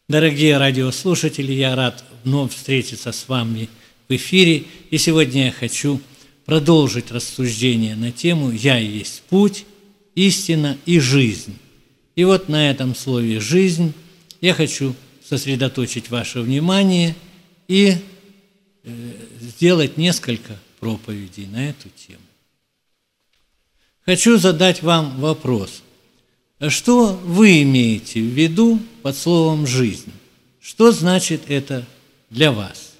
Дорогие радиослушатели, я рад вновь встретиться с вами в эфире. И сегодня я хочу продолжить рассуждение на тему «Я есть путь, истина и жизнь». И вот на этом слове «жизнь» я хочу сосредоточить ваше внимание и сделать несколько проповедей на эту тему. Хочу задать вам вопрос. Что вы имеете в виду под словом «жизнь»? Что значит это для вас?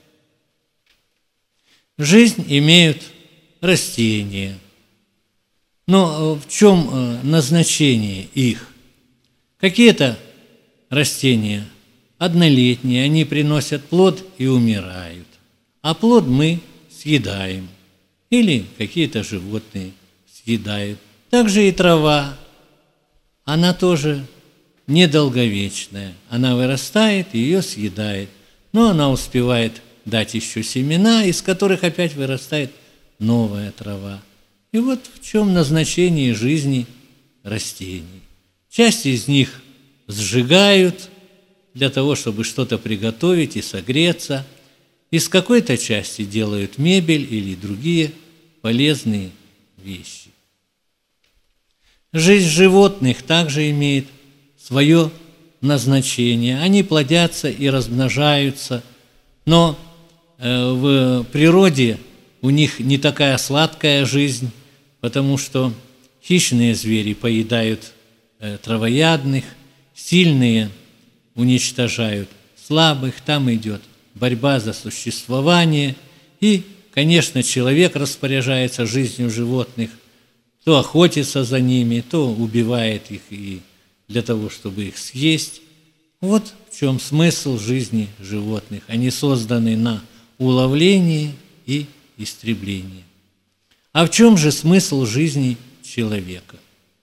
Жизнь имеют растения. Но в чем назначение их? Какие-то растения однолетние, они приносят плод и умирают. А плод мы съедаем. Или какие-то животные съедают. Также и трава. Она тоже недолговечная. Она вырастает, ее съедает. Но она успевает дать еще семена, из которых опять вырастает новая трава. И вот в чем назначение жизни растений. Часть из них сжигают для того, чтобы что-то приготовить и согреться. Из какой-то части делают мебель или другие полезные вещи. Жизнь животных также имеет свое назначение. Они плодятся и размножаются, но в природе у них не такая сладкая жизнь, потому что хищные звери поедают травоядных, сильные уничтожают слабых, там идет борьба за существование, и, конечно, человек распоряжается жизнью животных, то охотится за ними, то убивает их и для того, чтобы их съесть. Вот в чем смысл жизни животных. Они созданы на уловление и истребление. А в чем же смысл жизни человека?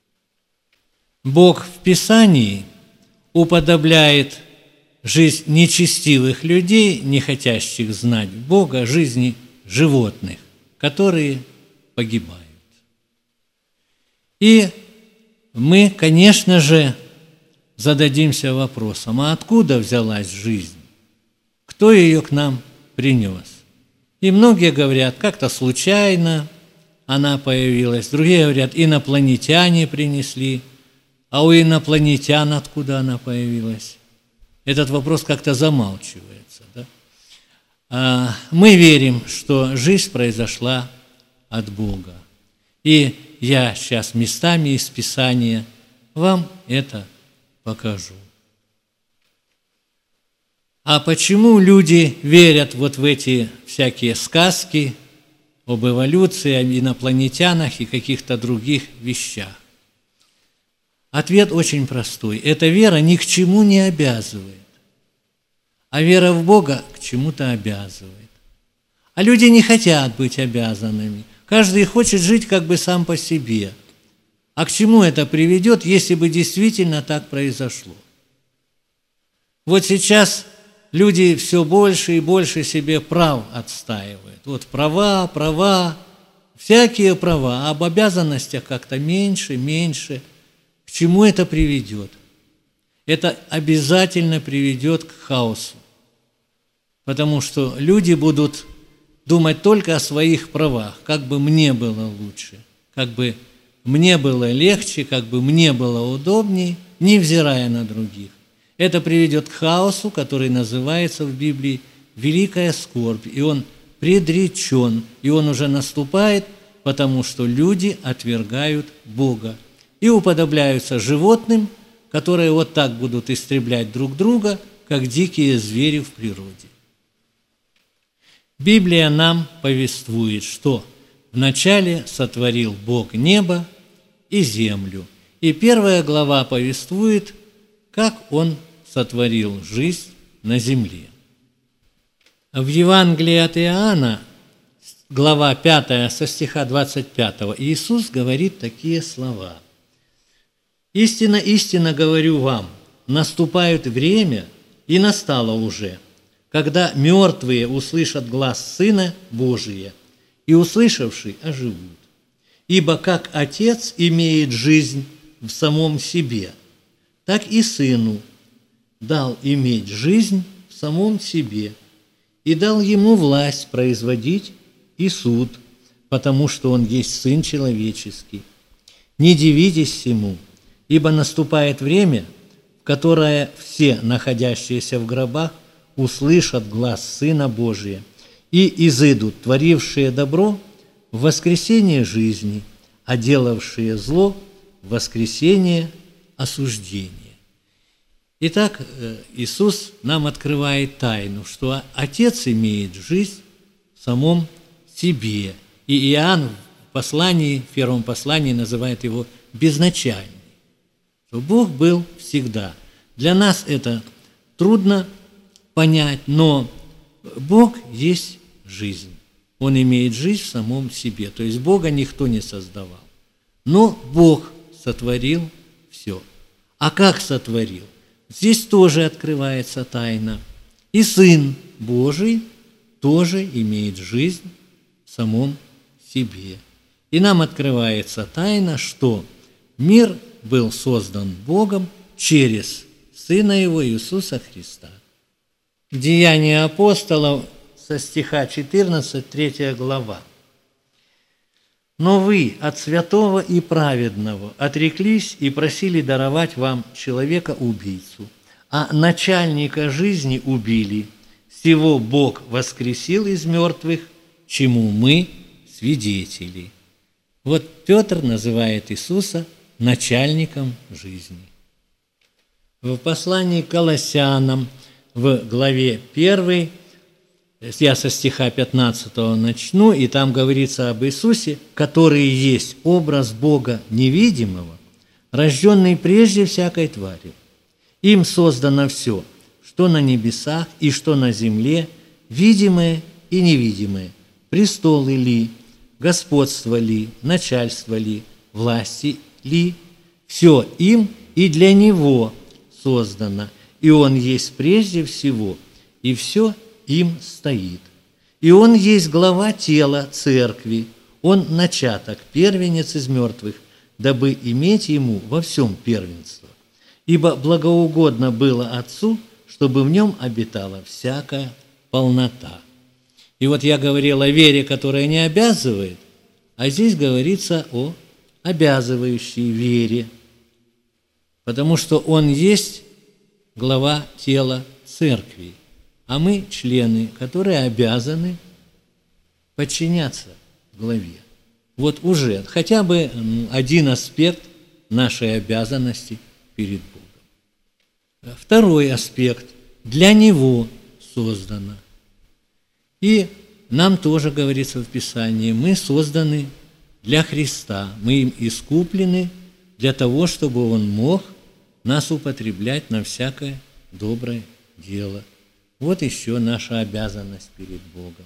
Бог в Писании уподобляет жизнь нечестивых людей, не хотящих знать Бога, жизни животных, которые погибают. И мы, конечно же, зададимся вопросом, а откуда взялась жизнь? Кто ее к нам принес? И многие говорят, как-то случайно она появилась. Другие говорят, инопланетяне принесли. А у инопланетян откуда она появилась? Этот вопрос как-то замалчивается. Да? Мы верим, что жизнь произошла от Бога. И я сейчас местами из Писания вам это покажу. А почему люди верят вот в эти всякие сказки об эволюции, об инопланетянах и каких-то других вещах? Ответ очень простой. Эта вера ни к чему не обязывает, а вера в Бога к чему-то обязывает. А люди не хотят быть обязанными. Каждый хочет жить как бы сам по себе. А к чему это приведет, если бы действительно так произошло? Вот сейчас люди все больше и больше себе прав отстаивают. Вот права, всякие права, а об обязанностях как-то меньше. К чему это приведет? Это обязательно приведет к хаосу. Потому что люди будут думать только о своих правах, как бы мне было лучше, как бы мне было легче, как бы мне было удобнее, невзирая на других. Это приведет к хаосу, который называется в Библии «великая скорбь», и он предречен, и он уже наступает, потому что люди отвергают Бога и уподобляются животным, которые вот так будут истреблять друг друга, как дикие звери в природе. Библия нам повествует, что вначале сотворил Бог небо и землю. И 1 глава повествует, как Он сотворил жизнь на земле. В Евангелии от Иоанна, глава 5, со стиха 25, Иисус говорит такие слова. «Истинно, истинно говорю вам, наступает время, и настало уже, когда мертвые услышат глас Сына Божия, и, услышавшие, оживут. Ибо как Отец имеет жизнь в самом себе, так и Сыну дал иметь жизнь в самом себе и дал ему власть производить и суд, потому что он есть Сын Человеческий. Не дивитесь всему, ибо наступает время, в которое все, находящиеся в гробах, услышат глас Сына Божия и изыдут, творившие добро, в воскресение жизни, а делавшие зло в воскресение осуждения. Итак, Иисус нам открывает тайну, что Отец имеет жизнь в самом себе. И Иоанн в первом послании называет его безначальный. Что Бог был всегда. Для нас это трудно понять, но Бог есть жизнь. Он имеет жизнь в самом себе. То есть Бога никто не создавал. Но Бог сотворил все. А как сотворил? Здесь тоже открывается тайна. И Сын Божий тоже имеет жизнь в самом себе. И нам открывается тайна, что мир был создан Богом через Сына Его Иисуса Христа. Деяния апостолов со стиха 14, 3 глава. «Но вы от святого и праведного отреклись и просили даровать вам человека-убийцу, а начальника жизни убили, сего Бог воскресил из мертвых, чему мы свидетели». Вот Петр называет Иисуса начальником жизни. В послании к Колоссянам в главе 1, я со стиха 15 начну, и там говорится об Иисусе, который есть образ Бога невидимого, рожденный прежде всякой твари. Им создано все, что на небесах и что на земле, видимое и невидимое, престолы ли, господство ли, начальство ли, власти ли, все им и для Него создано, и Он есть прежде всего, и все им стоит. И Он есть глава тела церкви, Он начаток, первенец из мертвых, дабы иметь Ему во всем первенство. Ибо благоугодно было Отцу, чтобы в Нем обитала всякая полнота. И вот я говорил о вере, которая не обязывает, а здесь говорится о обязывающей вере, потому что Он есть глава тела церкви, а мы члены, которые обязаны подчиняться главе. Вот уже хотя бы один аспект нашей обязанности перед Богом. Второй аспект – для Него создано. И нам тоже говорится в Писании, мы созданы для Христа, мы им искуплены для того, чтобы Он мог нас употреблять на всякое доброе дело. Вот еще наша обязанность перед Богом.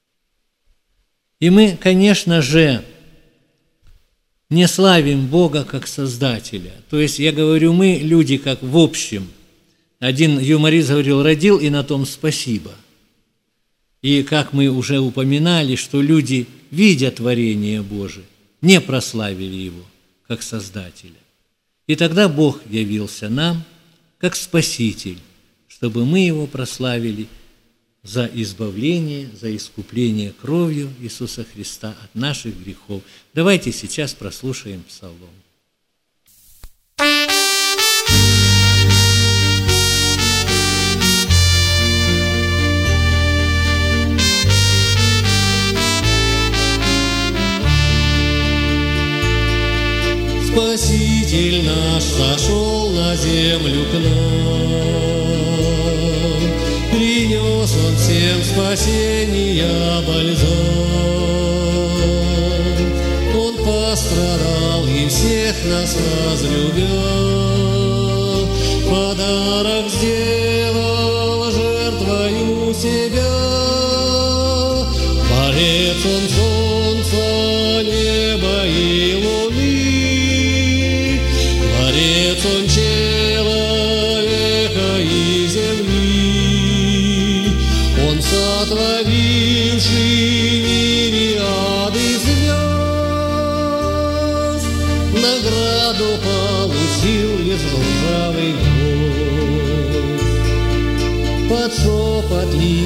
И мы, конечно же, не славим Бога как Создателя. То есть, я говорю, мы люди как в общем. Один юморист говорил, родил и на том спасибо. И как мы уже упоминали, что люди, видя творение Божие, не прославили Его как Создателя. И тогда Бог явился нам как Спаситель, чтобы мы Его прославили за избавление, за искупление кровью Иисуса Христа от наших грехов. Давайте сейчас прослушаем псалом. Спаситель наш сошел на землю к нам, принес Он всем спасения бальзам. Он пострадал и всех нас возлюбил, подарок сделал жертвою себя. Творец Он солнца, неба и луны, Творец Он человека и земли, Он сотворивший мириады звезд, награду получил лишь лжавый год.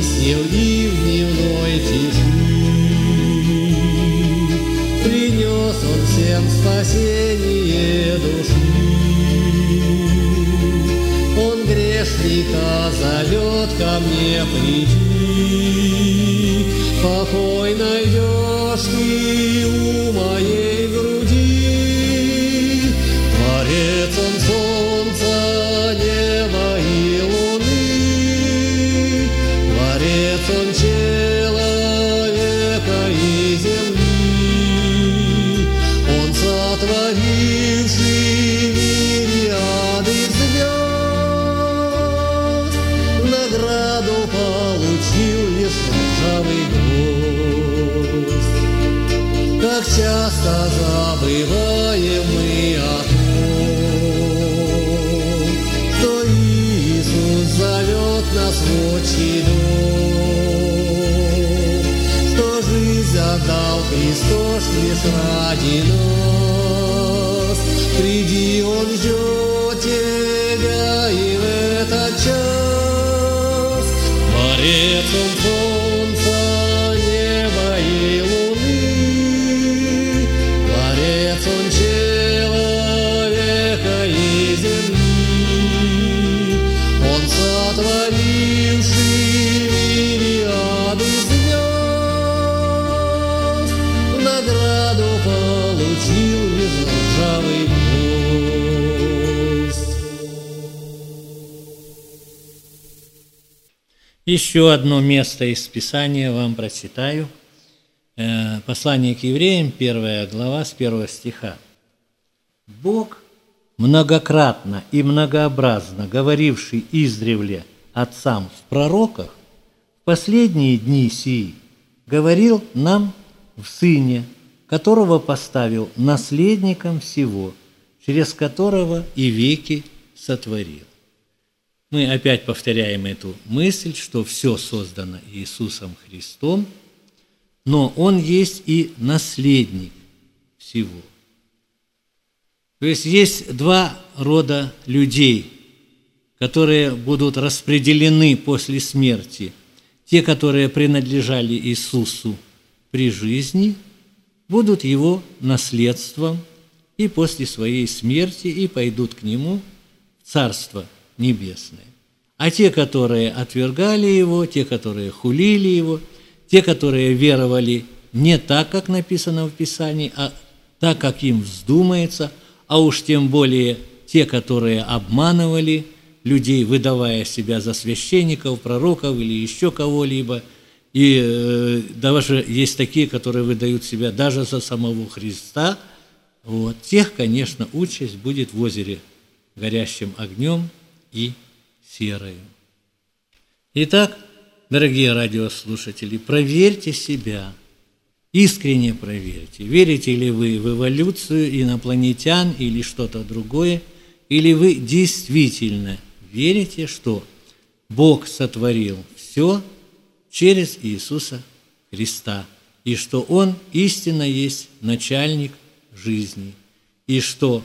песней и в дневной тиши. Принес Он всем спасение души. Он грешника зовет ко мне приди. Покой найдешь ты у моей груди. Творец Он солнца, неба и луны. Творец Он человека и земли. Он сотворивший мириады звезд. Награду получил лишь ржавый гвоздь. Как часто забываем мы о том, что Иисус зовет нас в отчий дом, что жизнь отдал Христос лишь ради нас. Приди, Он ждет тебя и в этот час. Творец Он солнца, неба и луны. Творец Он человека и земли. Он сотворивший мириады звезд. Награду получил лишь ржавый гвоздь. Еще одно место из Писания вам прочитаю. Послание к евреям, 1 глава, с 1 стиха. «Бог, многократно и многообразно говоривший издревле отцам в пророках, в последние дни сии говорил нам в Сыне, которого поставил наследником всего, через которого и веки сотворил». Мы опять повторяем эту мысль, что все создано Иисусом Христом, но Он есть и наследник всего. То есть два рода людей, которые будут распределены после смерти. Те, которые принадлежали Иисусу при жизни, будут Его наследством и после своей смерти и пойдут к Нему в Царство Небесное. А те, которые отвергали Его, те, которые хулили Его, те, которые веровали не так, как написано в Писании, а так, как им вздумается, а уж тем более те, которые обманывали людей, выдавая себя за священников, пророков или еще кого-либо. И даже есть такие, которые выдают себя даже за самого Христа. Вот. Тех, конечно, участь будет в озере, горящим огнем и серою. Итак, дорогие радиослушатели, проверьте себя, искренне проверьте, верите ли вы в эволюцию инопланетян или что-то другое, или вы действительно верите, что Бог сотворил все через Иисуса Христа, и что Он истинно есть начальник жизни, и что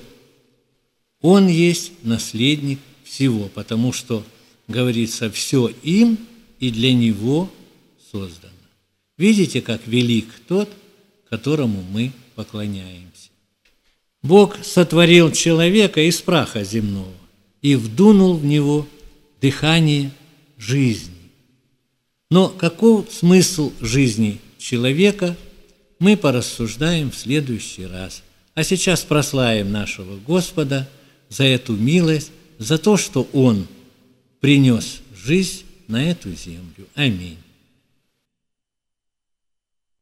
Он есть наследник всего, потому что, говорится, все им и для Него создано. Видите, как велик тот, которому мы поклоняемся. Бог сотворил человека из праха земного и вдунул в него дыхание жизни. Но каков смысл жизни человека, мы порассуждаем в следующий раз. А сейчас прославим нашего Господа за эту милость, за то, что Он принес жизнь на эту землю. Аминь.